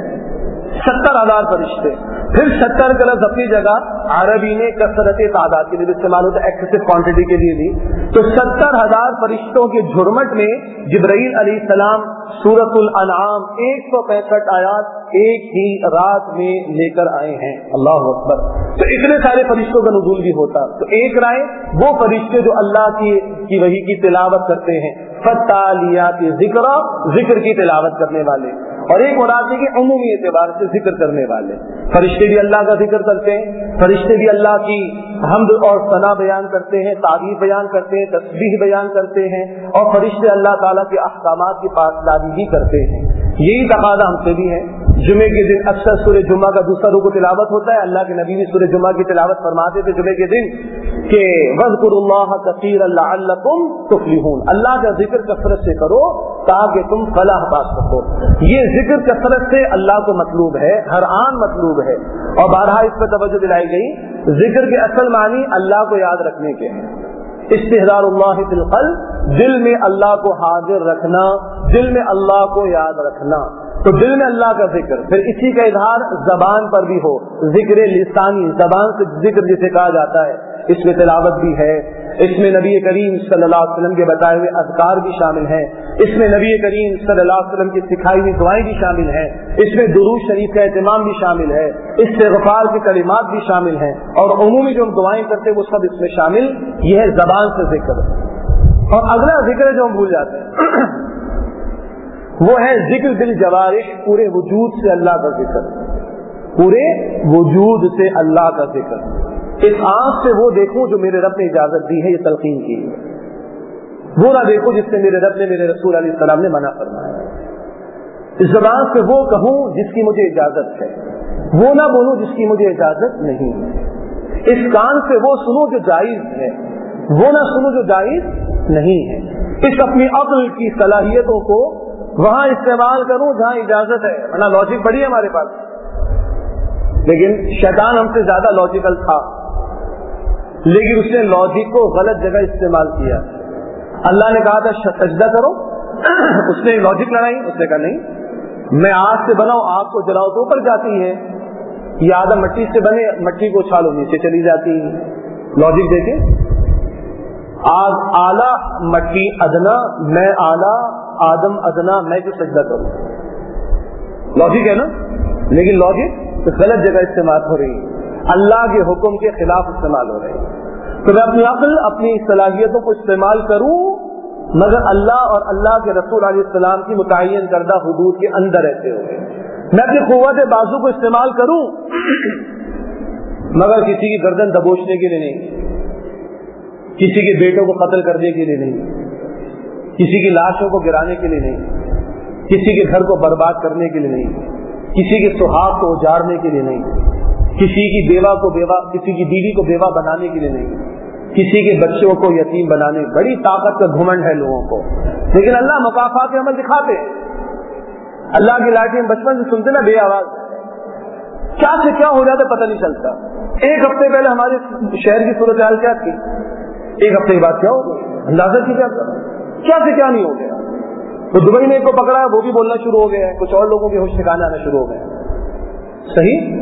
ستر ہزار فرشتے۔ پھر ستر کا لفظ اپنی جگہ عربی نے کثرت تعداد کے لیے استعمال ہوتا ہے، ایکسیسو کوانٹٹی کے لیے بھی، تو ستر ہزار فرشتوں کے جھرمٹ میں جبرائیل علیہ السلام سورۃ الانعام ایک سو پینسٹھ آیات ایک ہی رات میں لے کر آئے ہیں۔ اللہ اکبر! تو اتنے سارے فرشتوں کا نزول بھی ہوتا، تو ایک رائے وہ فرشتے جو اللہ کی کی وحی کی تلاوت کرتے ہیں، فالتالیات ذکرا، ذکر کی تلاوت کرنے والے، اور ایک مراد ہے کہ عمومی اعتبار سے ذکر کرنے والے فرشتے بھی اللہ کا ذکر کرتے ہیں، فرشتے بھی اللہ کی حمد اور ثنا بیان کرتے ہیں، تعریف بیان کرتے ہیں، تسبیح بیان کرتے ہیں، اور فرشتے اللہ تعالیٰ کے احکامات کی پاسداری بھی کرتے ہیں۔ یہی تقاضا ہم سے بھی ہے۔ جمعے کے دن اکثر سورہ جمعہ کا دوسرا رکوع تلاوت ہوتا ہے، اللہ کے نبی بھی سورہ جمعہ کی تلاوت فرماتے تھے جمعے کے دن کہ وَاذْكُرُوا اللَّهَ كَثِيرًا لَعَلَّكُمْ تُفْلِحُونَ، اللہ کا ذکر کثرت سے کرو تاکہ تم فلاح پا سکو۔ یہ ذکر کثرت سے اللہ کو مطلوب ہے، ہر آن مطلوب ہے، اور بارہا اس پر توجہ دلائی گئی، ذکر کے اصل معنی اللہ کو یاد رکھنے کے ہیں۔ استحضار اللہ فی القلب، دل میں اللہ کو حاضر رکھنا، دل میں اللہ کو یاد رکھنا، تو دل میں اللہ کا ذکر، پھر اسی کا اظہار زبان پر بھی ہو، ذکر لسانی، زبان سے ذکر جسے کہا جاتا ہے، اس میں تلاوت بھی ہے، اس میں نبی کریم صلی اللہ علیہ وسلم کے بتائے ہوئے اذکار بھی شامل ہیں، اس میں نبی کریم صلی اللہ علیہ وسلم کی سکھائی ہوئی دعائیں بھی شامل ہیں، اس میں درود شریف کا اہتمام بھی شامل ہے، استغفار کے کلمات بھی شامل ہیں، اور عمومی جو ہم دعائیں کرتے ہیں وہ سب اس میں شامل، یہ ہے زبان سے ذکر۔ اور اگلا ذکر جو ہم بھول جاتے ہیں وہ ہے ذکر دل جوارح، پورے وجود سے اللہ کا ذکر، پورے وجود سے اللہ کا ذکر۔ اس آنکھ سے وہ دیکھوں جو میرے رب نے اجازت دی ہے، یہ تلقین کی ہے، وہ نہ دیکھو جس سے میرے رب نے میرے رسول علیہ السلام نے منع فرمایا۔ اس زبان سے وہ کہوں جس کی مجھے اجازت ہے، وہ نہ بولوں جس کی مجھے اجازت نہیں ہے۔ اس کان سے وہ سنوں جو جائز ہے، وہ نہ سنوں جو جائز نہیں ہے۔ اس اپنی عقل کی صلاحیتوں کو وہاں استعمال کروں جہاں اجازت ہے، ورنہ لاجک بڑی ہے ہمارے پاس. لیکن شیطان ہم سے زیادہ لاجیکل تھا، لیکن اس نے لاجک کو غلط جگہ استعمال کیا. اللہ نے کہا تھا سجدہ کرو، اس نے لاجک لڑائی، اس نے کہا نہیں، میں آگ سے بناؤں، آگ کو جلاؤ تو اوپر جاتی ہے، یہ آدم مٹی سے بنے، مٹی کو چھالو نیچے چلی جاتی ہے. لاجک دیکھیں، آگ اعلیٰ مٹی ادنا، میں اعلیٰ آدم ادنا، میں جو سجدہ کروں. لاجک ہے نا، لیکن لاجک غلط جگہ استعمال ہو رہی ہے، اللہ کے حکم کے خلاف استعمال ہو رہی ہے. تو میں اپنی عقل، اپنی صلاحیتوں کو استعمال کروں، مگر اللہ اور اللہ کے رسول علیہ السلام کی متعین کردہ حدود کے اندر رہتے ہوئے. میں اپنی قوت بازو کو استعمال کروں، مگر کسی کی گردن دبوچنے کے لیے نہیں، کسی کے بیٹوں کو قتل کرنے کے لیے نہیں، کسی کی لاشوں کو گرانے کے لیے نہیں، کسی کے گھر کو برباد کرنے کے لیے نہیں، کسی کے سہاگ کو اجاڑنے کے لیے نہیں، کسی کی بیوہ کو بیوہ کسی کی بیوی کو بیوہ بنانے کے لیے نہیں، کسی کے بچوں کو یتیم بنانے. بڑی طاقت کا گھمنڈ ہے لوگوں کو، لیکن اللہ مکافات عمل دکھاتے ہیں. اللہ کی لاٹھی بچپن سے سنتے نا بے آواز، کیا سے کیا ہو جاتا پتہ نہیں چلتا. ایک ہفتے پہلے ہمارے شہر کی صورتحال کیا تھی، ایک ہفتے کے بعد کیا ہو گیا، اندازہ کی کیا کرا، کیا سے کیا نہیں ہو گیا. تو دبئی میں ایک کو پکڑا، وہ بھی بولنا شروع ہو گیا ہے، کچھ اور لوگوں کے ہوش ٹھکانے آنا شروع ہو گئے. صحیح.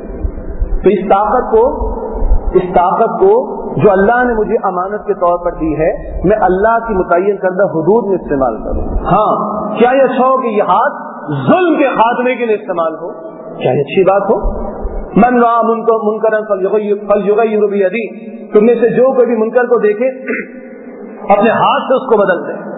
تو اس طاقت کو اس طاقت کو جو اللہ نے مجھے امانت کے طور پر دی ہے، میں اللہ کی متعین کردہ حدود میں استعمال کروں. ہاں، کیا یہ اچھا ہو کہ یہ ہاتھ ظلم کے خاتمے کے لیے استعمال ہو؟ کیا یہ اچھی بات ہو؟ من رأى منکرا فلیغیرہ بیدہ، تم میں سے جو کوئی بھی منکر کو دیکھے اپنے ہاتھ سے اس کو بدل دے.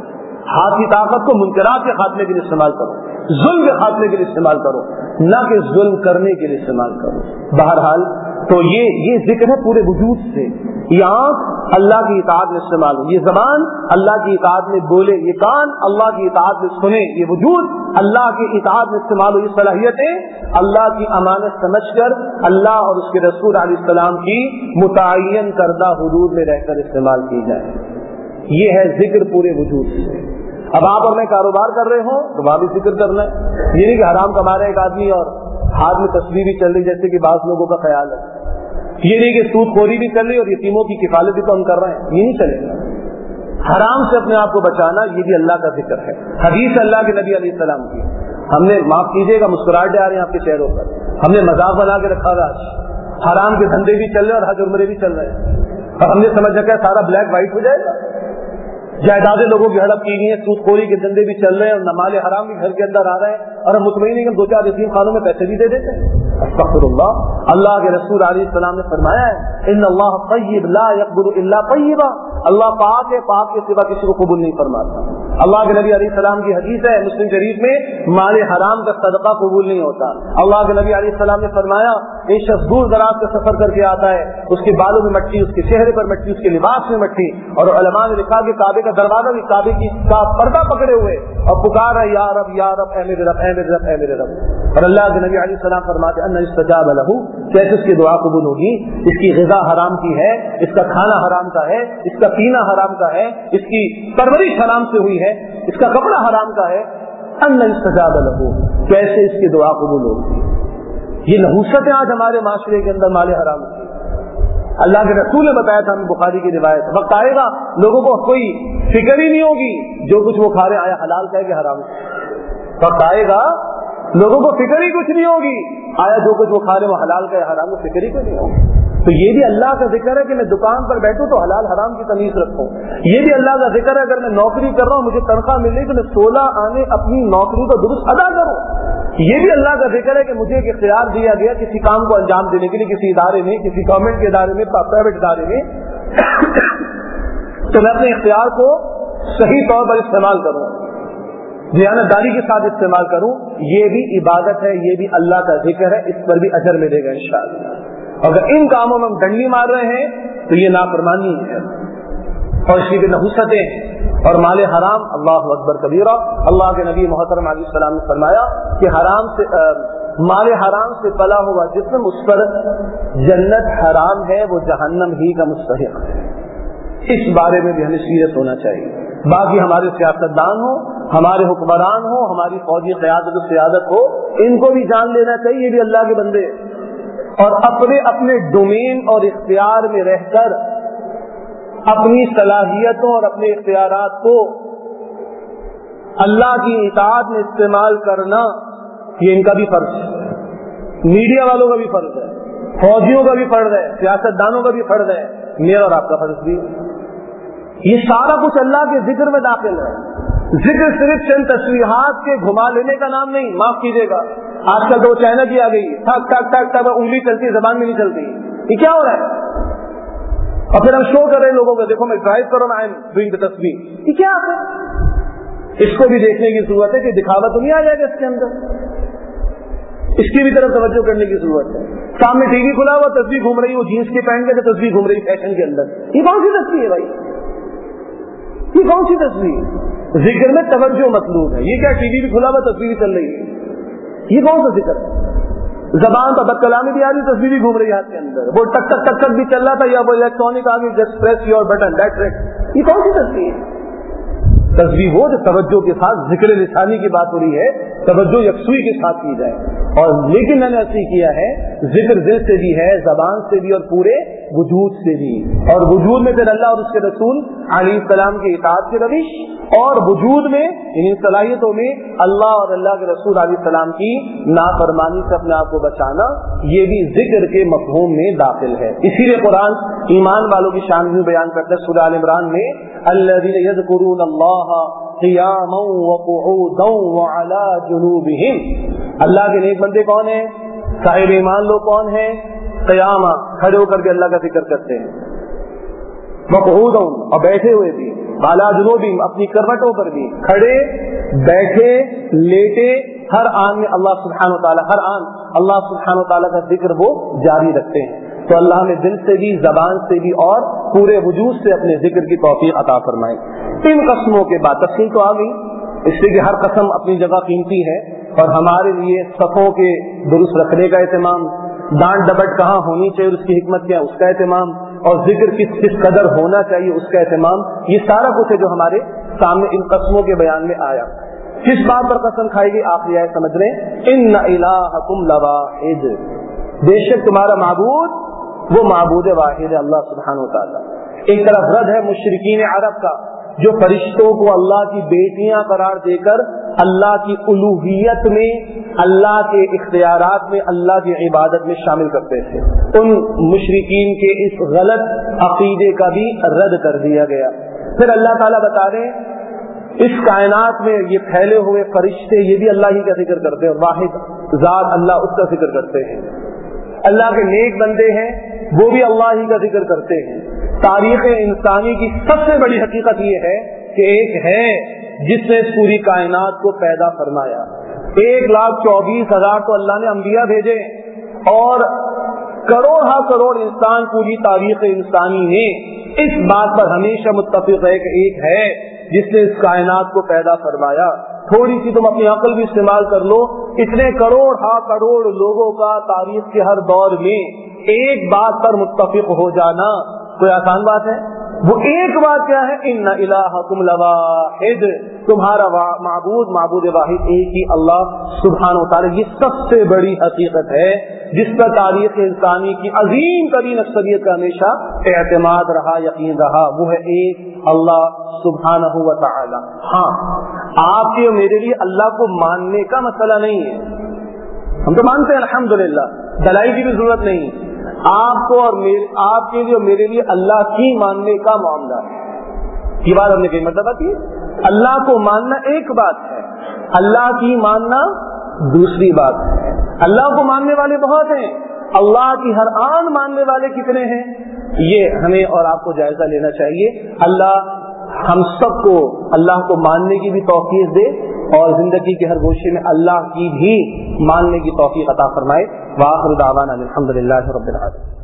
ہاتھ کی طاقت کو منکرات کے خاتمے کے لیے استعمال کرو، ظلم کے خاتمے کے لیے استعمال کرو، نہ کہ ظلم کرنے کے لیے استعمال کرو. بہرحال تو یہ یہ ذکر ہے پورے وجود سے. یہ آنکھ اللہ کی اطاعت میں استعمال ہو، یہ زبان اللہ کی اطاعت میں بولے، یہ کان اللہ کی اطاعت میں سنے، یہ وجود اللہ کی اطاعت میں استعمال ہو. یہ صلاحیتیں اللہ کی امانت سمجھ کر اللہ اور اس کے رسول علیہ السلام کی متعین کردہ حدود میں رہ کر استعمال کی جائیں. یہ ہے ذکر پورے وجود سے. اب آپ اور میں کاروبار کر رہے ہوں تو وہاں بھی ذکر کرنا ہے. یہ نہیں کہ حرام کما رہے ایک آدمی اور ہاتھ میں تصویر بھی چل رہی جیسے کہ بعض لوگوں کا خیال ہے. یہ نہیں کہ سود خوری بھی چل رہی اور یتیموں کی کفالت بھی تو ہم کر رہے ہیں، یہ نہیں چلے گا. حرام سے اپنے آپ کو بچانا یہ بھی اللہ کا ذکر ہے. حدیث اللہ کے نبی علیہ السلام کی. ہم نے معاف کیجیے گا مسکراہٹ آ رہے ہیں آپ کے چہروں پر، ہم نے مذاق بنا کے رکھا ہوا. حرام کے دھندے بھی چل رہے ہیں اور حج عمرے بھی چل رہے ہیں، اور ہم نے سمجھ رکھا ہے سارا بلیک وائٹ ہو جائے گا. جائیدادیں لوگوں کی ہڑپ کی گئی ہیں، سود خوری کے دندے بھی چل رہے ہیں، اور نمال حرام بھی گھر کے اندر آ رہے ہیں، اور ہم مطمئن ہیں کہ دو چار یتیم خانوں میں پیسے بھی دے دیتے ہیں. استغفر اللہ. اللہ کے رسول علیہ السلام نے فرمایا ہے ان اللہ طیب لا یقبل الا طیبا، اللہ پاک ہے، پاک کے سوا کسی کو قبول نہیں فرماتا. اللہ کے نبی علیہ السلام کی حدیث ہے مسلم شریف میں، مال حرام کا صدقہ قبول نہیں ہوتا. اللہ کے نبی علیہ السلام نے فرمایا ایک شخص دور دراز کا سفر کر کے آتا ہے، اس کے بالوں میں مٹی، اس کے چہرے پر مٹی، اس کے لباس میں مٹی، اور علماء نے لکھا کہ کعبے کا دروازہ بھی کعبے کی کا پردہ پکڑے ہوئے اور پکار رہا یا رب یا رب اے میرے رب اے میرے رب اے میرے رب. اور اللہ کے نبی علیہ السلام فرماتے ان استجاب له، کیسے اس کی دعا قبول ہوگی؟ اس کی غذا حرام کی ہے، اس کا کھانا حرام کا ہے، اس کا پینا حرام کا ہے، اس کی پرورش حرام سے ہوئی ہے، اس کا کپڑا حرام کا ہے. ان استجاب له، کیسے اس کی دعا قبول ہوگی؟ یہ نحوست ہے آج ہمارے معاشرے کے اندر مال حرام کی. اللہ کے رسول نے بتایا تھا ہمیں بخاری کی روایت، وقت آئے گا لوگوں کو کوئی فکر ہی نہیں ہوگی جو کچھ وہ کھا رہے آیا حلال کا ہے کہ حرام. وقت آئے گا لوگوں کو فکر ہی کچھ نہیں ہوگی آیا جو کچھ وہ کھا رہے وہ حلال کا ہے حرام، کو فکر ہی کچھ نہیں ہوگی. تو یہ بھی اللہ کا ذکر ہے کہ میں دکان پر بیٹھوں تو حلال حرام کی تمیز رکھوں. یہ بھی اللہ کا ذکر ہے اگر میں نوکری کر رہا ہوں مجھے تنخواہ مل رہی تو میں سولہ آنے اپنی نوکری کو درست ادا کروں. یہ بھی اللہ کا ذکر ہے کہ مجھے ایک اختیار دیا گیا کسی کام کو انجام دینے کے لیے، کسی ادارے میں، کسی گورنمنٹ کے ادارے میں، پرائیویٹ ادارے میں، تو میں اپنے اختیار کو صحیح طور پر استعمال کروں، دیانتداری کے ساتھ استعمال کروں. یہ بھی عبادت ہے، یہ بھی اللہ کا ذکر ہے، اس پر بھی اجر ملے گا انشاءاللہ. اگر ان کاموں میں ہم ڈنڈی مار رہے ہیں تو یہ نافرمانی ہے اور اس کی نحوستیں اور مال حرام. اللہ اکبر کبیرہ. اللہ کے نبی محترم علیہ السلام نے فرمایا کہ حرام سے مال حرام سے پلا ہوا جسم اس پر جنت حرام ہے، وہ جہنم ہی کا مستحق ہے. اس بارے میں بھی ہمیں سیریس ہونا چاہیے. باقی ہمارے سیاستدان ہوں، ہمارے حکمران ہو, ہماری فوجی قیادت و سیادت ہو, ان کو بھی جان لینا چاہیے, یہ بھی اللہ کے بندے, اور اپنے اپنے ڈومین اور اختیار میں رہ کر اپنی صلاحیتوں اور اپنے اختیارات کو اللہ کی اطاعت میں استعمال کرنا, یہ ان کا بھی فرض ہے, میڈیا والوں کا بھی فرض ہے, فوجیوں کا بھی فرض ہے, سیاست دانوں کا بھی فرض ہے, میرا اور آپ کا فرض بھی. یہ سارا کچھ اللہ کے ذکر میں داخل ہے. ذکر صرف چند تصویرات کے گھما لینے کا نام نہیں, معاف کیجیے گا, آج کل تو چائنا کی آ گئی, ٹھک ٹھک ٹھک ٹھک انگلی چلتی ہے, زبان میں نہیں چلتی, یہ کیا ہو رہا ہے؟ اور پھر ہم شو کر رہے ہیں لوگوں کو, دیکھو میں ڈرائیو کر رہا ہوں, آئی ایم ڈوئنگ دا تصویر, یہ کیا ہے؟ اس کو بھی دیکھنے کی ضرورت ہے کہ دکھاوا تو نہیں آ جائے گا اس کے اندر, اس کی بھی طرف توجہ کرنے کی ضرورت ہے. سامنے ٹی وی کھلا ہوا, تصویر گھوم رہی, وہ جینس کے پہن کے تصویر گھوم رہی فیشن کے اندر, یہ کون سی تصویر ہے بھائی؟ یہ کون سی تصویر؟ ذکر میں توجہ مطلوب ہے. یہ کیا ٹی وی بھی کھلا ہوا تصویر چل رہی ہے, یہ کون سا ذکر ہے؟ زبان تو بد کلامی بھی آ رہی, تصویر بھی گھوم رہی ہاتھ کے اندر, وہ ٹک ٹک ٹک ٹک بھی چل رہا تھا, یا وہ الیکٹرانک آ گئی, just press your button that rate, یہ کون سی تصویر ہے؟ تصویر ہو جو توجہ کے ساتھ ذکر لسانی کی بات ہو رہی ہے, توجہ یکسوئی کے ساتھ کی جائے. اور لیکن میں نے ایسے کیا ہے, ذکر دل سے بھی ہے, زبان سے بھی, اور پورے وجود سے بھی. اور وجود میں پھر اللہ اور اس کے رسول علیہ السلام کی اطاعت کی روش, اور وجود میں ان صلاحیتوں میں اللہ اور اللہ کے رسول علیہ السلام کی نافرمانی سے اپنے آپ کو بچانا, یہ بھی ذکر کے مفہوم میں داخل ہے. اسی لیے قرآن ایمان والوں کی شان بھی بیان کرتا ہے سورہ آل عمران میں, الذین یذکرون اللہ قیاما وقعودا وعلی جنوبہم. اللہ کے نیک بندے کون ہیں؟ صاحب ایمان لوگ کون ہیں؟ قیاما, کھڑے ہو کر کے اللہ کا ذکر کرتے ہیں, وقعودا, اور بیٹھے ہوئے بھی, علی جنوبہم, اپنی کروٹوں پر بھی, کھڑے بیٹھے لیٹے, ہر آن میں اللہ سبحانہ وتعالی, ہر آن اللہ سبحانہ وتعالی کا ذکر وہ جاری رکھتے ہیں. تو اللہ نے دل سے بھی, زبان سے بھی, اور پورے وجود سے اپنے ذکر کی توفیق عطا فرمائے. تین قسموں کے بعد تفصیل تو آ گئی, اس لیے کہ ہر قسم اپنی جگہ قیمتی ہے, اور ہمارے لیے صفوں کے درست رکھنے کا اہتمام, ڈانٹ ڈبٹ کہاں ہونی چاہیے اس کی حکمت کیا, اس کا اہتمام, اور ذکر کس کس قدر ہونا چاہیے اس کا اہتمام, یہ سارا کچھ ہے جو ہمارے سامنے ان قسموں کے بیان میں آیا. کس بات پر قسم کھائی گئی؟ آخری آیت سمجھ رہے ہیں, ان الہکم لواحد, بے شک تمہارا معبود وہ معبود واحد ہے اللہ سبحانہ وتعالی. ایک طرف رد ہے مشرکین عرب کا, جو فرشتوں کو اللہ کی بیٹیاں قرار دے کر اللہ کی الوہیت میں, اللہ کے اختیارات میں, اللہ کی عبادت میں شامل کرتے تھے. ان مشرکین کے اس غلط عقیدے کا بھی رد کر دیا گیا. پھر اللہ تعالیٰ بتا رہے ہیں اس کائنات میں یہ پھیلے ہوئے فرشتے, یہ بھی اللہ ہی کا ذکر کرتے ہیں, اور واحد ذات اللہ اس کا ذکر کرتے ہیں. اللہ کے نیک بندے ہیں, وہ بھی اللہ ہی کا ذکر کرتے ہیں. تاریخ انسانی کی سب سے بڑی حقیقت یہ ہے کہ ایک ہے جس نے اس پوری کائنات کو پیدا فرمایا. ایک لاکھ چوبیس ہزار تو اللہ نے انبیاء بھیجے, اور کروڑ ہا کروڑ انسان پوری تاریخ انسانی میں اس بات پر ہمیشہ متفق ہے کہ ایک ہے جس نے اس کائنات کو پیدا فرمایا. تھوڑی سی تم اپنی عقل بھی استعمال کر لو, اتنے کروڑ ہا کروڑ لوگوں کا تاریخ کے ہر دور میں ایک بات پر متفق ہو جانا کوئی آسان بات ہے؟ وہ ایک بات کیا ہے؟ ان الہکم لواحد, تمہارا معبود معبود واحد ایک ہی اللہ سبحانہ وتعالی. یہ سب سے بڑی حقیقت ہے جس پر تاریخ انسانی کی عظیم ترین اکثریت کا ہمیشہ اعتماد رہا, یقین رہا, وہ ہے ایک اللہ سبحانہ وتعالی. ہاں, آپ کے اور میرے لیے اللہ کو ماننے کا مسئلہ نہیں ہے, ہم تو مانتے ہیں الحمدللہ, دلائی کی بھی ضرورت نہیں. آپ کو اور میرے, آپ کے لیے اور میرے لیے اللہ کی ماننے کا معاملہ ہے. یہ بات ہم نے کئی مرتبہ کی. اللہ کو ماننا ایک بات ہے, اللہ کی ماننا دوسری بات ہے. اللہ کو ماننے والے بہت ہیں, اللہ کی ہر آن ماننے والے کتنے ہیں, یہ ہمیں اور آپ کو جائزہ لینا چاہیے. اللہ ہم سب کو اللہ کو ماننے کی بھی توفیق دے, اور زندگی کے ہر گوشے میں اللہ کی بھی ماننے کی توفیق عطا فرمائے. وآخر دعوانا الحمدللہ رب العالمین.